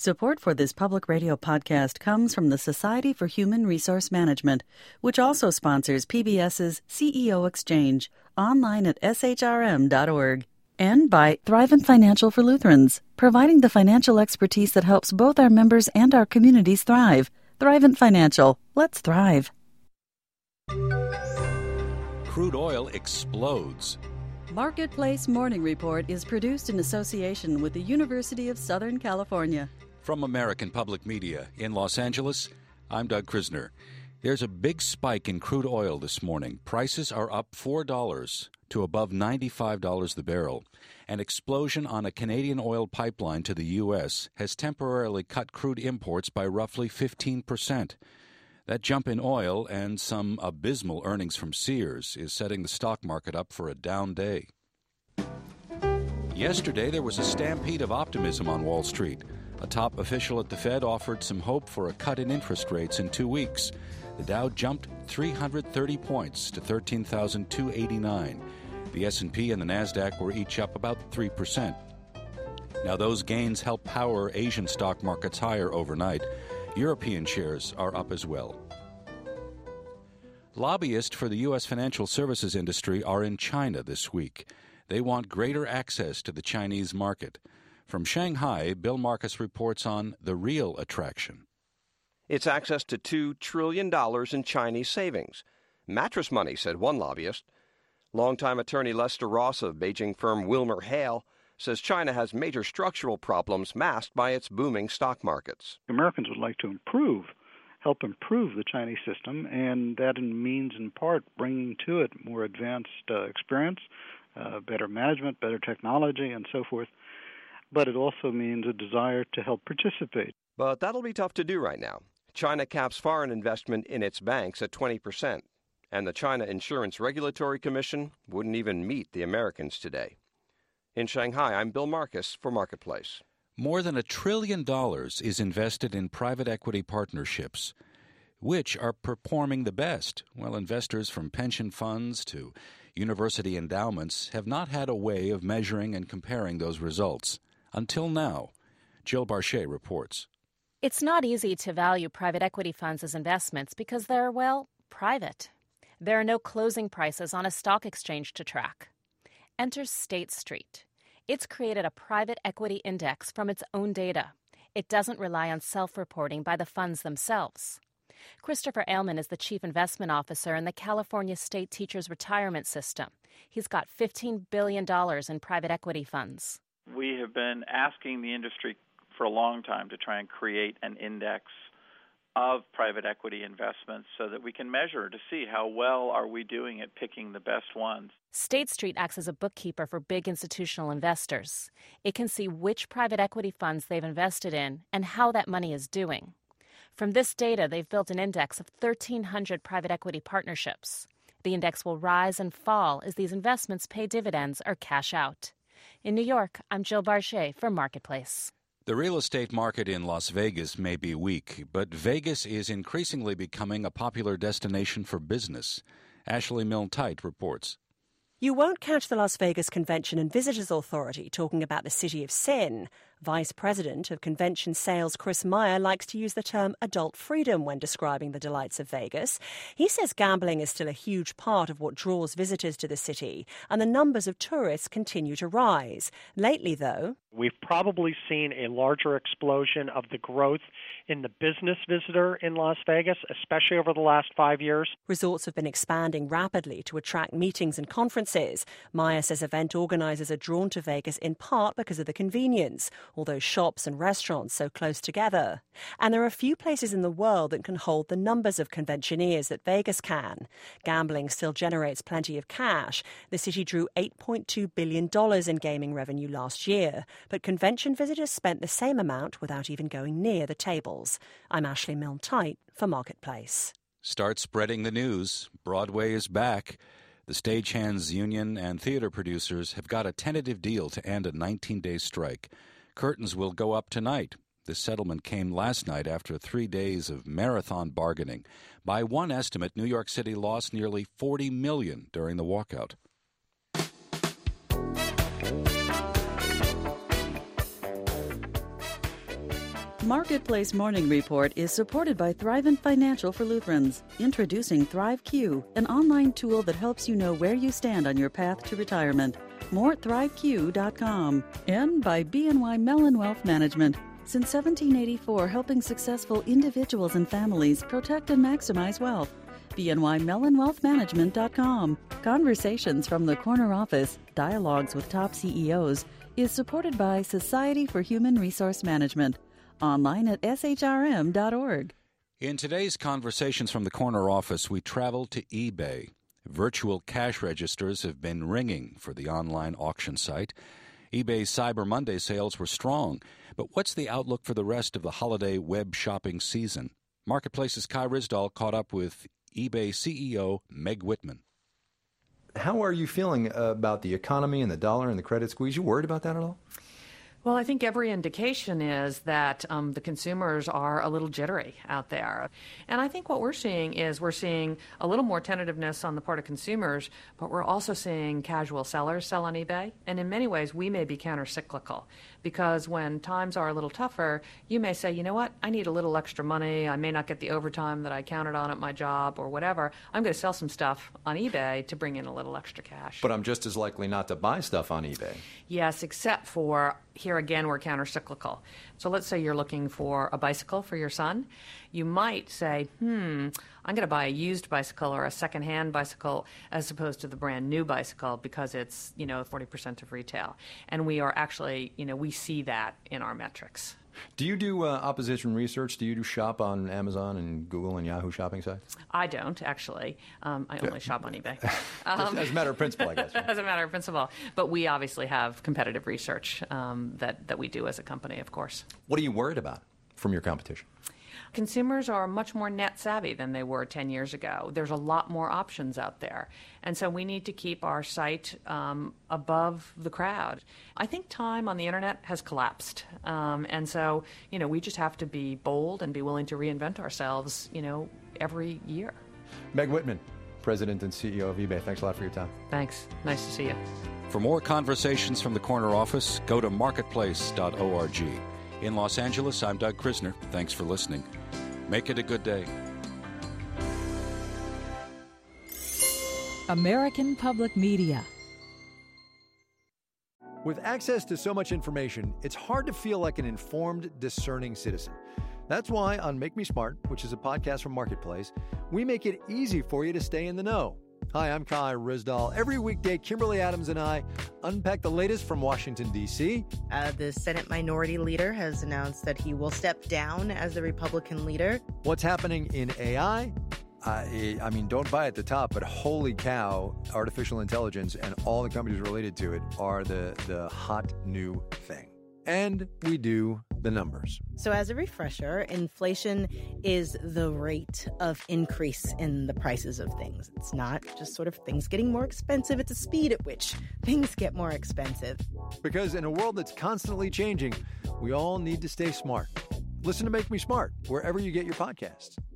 Support for this public radio podcast comes from the Society for Human Resource Management, which also sponsors PBS's CEO Exchange, online at shrm.org. And by Thrivent Financial for Lutherans, providing the financial expertise that helps both our members and our communities thrive. Thrivent Financial. Let's thrive. Crude oil explodes. Marketplace Morning Report is produced in association with the University of Southern California. From American Public Media in Los Angeles, I'm Doug Krisner. There's a big spike in crude oil this morning. Prices are up $4 to above $95 the barrel. An explosion on a Canadian oil pipeline to the U.S. has temporarily cut crude imports by roughly 15%. That jump in oil and some abysmal earnings from Sears is setting the stock market up for a down day. Yesterday, there was a stampede of optimism on Wall Street. A top official at the Fed offered some hope for a cut in interest rates in 2 weeks. The Dow jumped 330 points to 13,289. The S&P and the Nasdaq were each up about 3%. Now, those gains helped power Asian stock markets higher overnight. European shares are up as well. Lobbyists for the U.S. financial services industry are in China this week. They want greater access to the Chinese market. From Shanghai, Bill Marcus reports on the real attraction. It's access to $2 trillion in Chinese savings. Mattress money, said one lobbyist. Longtime attorney Lester Ross of Beijing firm Wilmer Hale says China has major structural problems masked by its booming stock markets. Americans would like to help improve the Chinese system, and that means in part bringing to it more advanced experience, better management, better technology, and so forth. But it also means a desire to help participate. But that'll be tough to do right now. China caps foreign investment in its banks at 20%, and the China Insurance Regulatory Commission wouldn't even meet the Americans today. In Shanghai, I'm Bill Marcus for Marketplace. More than $1 trillion is invested in private equity partnerships. Which are performing the best? Well, investors from pension funds to university endowments have not had a way of measuring and comparing those results. Until now. Jill Barchet reports. It's not easy to value private equity funds as investments because they're, well, private. There are no closing prices on a stock exchange to track. Enter State Street. It's created a private equity index from its own data. It doesn't rely on self-reporting by the funds themselves. Christopher Ailman is the Chief Investment Officer in the California State Teachers Retirement System. He's got $15 billion in private equity funds. We have been asking the industry for a long time to try and create an index of private equity investments so that we can measure to see how well are we doing at picking the best ones. State Street acts as a bookkeeper for big institutional investors. It can see which private equity funds they've invested in and how that money is doing. From this data, they've built an index of 1,300 private equity partnerships. The index will rise and fall as these investments pay dividends or cash out. In New York, I'm Jill Barchet for Marketplace. The real estate market in Las Vegas may be weak, but Vegas is increasingly becoming a popular destination for business. Ashley Milne-Tite reports. You won't catch the Las Vegas Convention and Visitors Authority talking about the city of sin. Vice President of Convention Sales Chris Meyer likes to use the term adult freedom when describing the delights of Vegas. He says gambling is still a huge part of what draws visitors to the city, and the numbers of tourists continue to rise. Lately, though, we've probably seen a larger explosion of the growth in the business visitor in Las Vegas, especially over the last 5 years. Resorts have been expanding rapidly to attract meetings and conferences. Meyer says event organizers are drawn to Vegas in part because of the convenience, all those shops and restaurants so close together. And there are few places in the world that can hold the numbers of conventioneers that Vegas can. Gambling still generates plenty of cash. The city drew $8.2 billion in gaming revenue last year, but convention visitors spent the same amount without even going near the tables. I'm Ashley Milne-Tite for Marketplace. Start spreading the news. Broadway is back. The Stagehands Union and theater producers have got a tentative deal to end a 19-day strike. Curtains will go up tonight. This settlement came last night after 3 days of marathon bargaining. By one estimate, New York City lost nearly $40 million during the walkout. Marketplace Morning Report is supported by Thrivent Financial for Lutherans. Introducing ThriveQ, an online tool that helps you know where you stand on your path to retirement. More at ThriveQ.com. And by BNY Mellon Wealth Management. Since 1784, helping successful individuals and families protect and maximize wealth. BNYMellonWealthManagement.com. Conversations from the Corner Office, Dialogues with Top CEOs, is supported by Society for Human Resource Management. Online at shrm.org. In today's Conversations from the Corner Office, we travel to eBay. Virtual cash registers have been ringing for the online auction site. eBay's Cyber Monday sales were strong, but what's the outlook for the rest of the holiday web shopping season? Marketplace's Kai Ryssdal caught up with eBay CEO Meg Whitman. How are you feeling about the economy and the dollar and the credit squeeze? You worried about that at all? Well, I think every indication is that the consumers are a little jittery out there. And I think what we're seeing a little more tentativeness on the part of consumers, but we're also seeing casual sellers sell on eBay. And in many ways, we may be counter-cyclical, because when times are a little tougher, you may say, you know what, I need a little extra money. I may not get the overtime that I counted on at my job or whatever. I'm going to sell some stuff on eBay to bring in a little extra cash. But I'm just as likely not to buy stuff on eBay. Yes, except for here again, we're counter-cyclical. So let's say you're looking for a bicycle for your son. You might say, I'm going to buy a used bicycle or a second-hand bicycle as opposed to the brand new bicycle because it's, 40% of retail. And we are actually, we see that in our metrics. Do you do opposition research? Do you do shop on Amazon and Google and Yahoo shopping sites? I don't, actually. I only shop on eBay. As a matter of principle, I guess. Right? As a matter of principle. But we obviously have competitive research that we do as a company, of course. What are you worried about from your competition? Consumers are much more net savvy than they were 10 years ago. There's a lot more options out there. And so we need to keep our site above the crowd. I think time on the internet has collapsed. And so, we just have to be bold and be willing to reinvent ourselves, every year. Meg Whitman, President and CEO of eBay. Thanks a lot for your time. Thanks. Nice to see you. For more Conversations from the Corner Office, go to marketplace.org. In Los Angeles, I'm Doug Krisner. Thanks for listening. Make it a good day. American Public Media. With access to so much information, it's hard to feel like an informed, discerning citizen. That's why on Make Me Smart, which is a podcast from Marketplace, we make it easy for you to stay in the know. Hi, I'm Kai Ryssdal. Every weekday, Kimberly Adams and I unpack the latest from Washington, D.C. The Senate Minority Leader has announced that he will step down as the Republican leader. What's happening in AI? I mean, don't buy at the top, but holy cow, artificial intelligence and all the companies related to it are the hot new thing. And we do the numbers. So as a refresher, inflation is the rate of increase in the prices of things. It's not just sort of things getting more expensive. It's the speed at which things get more expensive. Because in a world that's constantly changing, we all need to stay smart. Listen to Make Me Smart wherever you get your podcasts.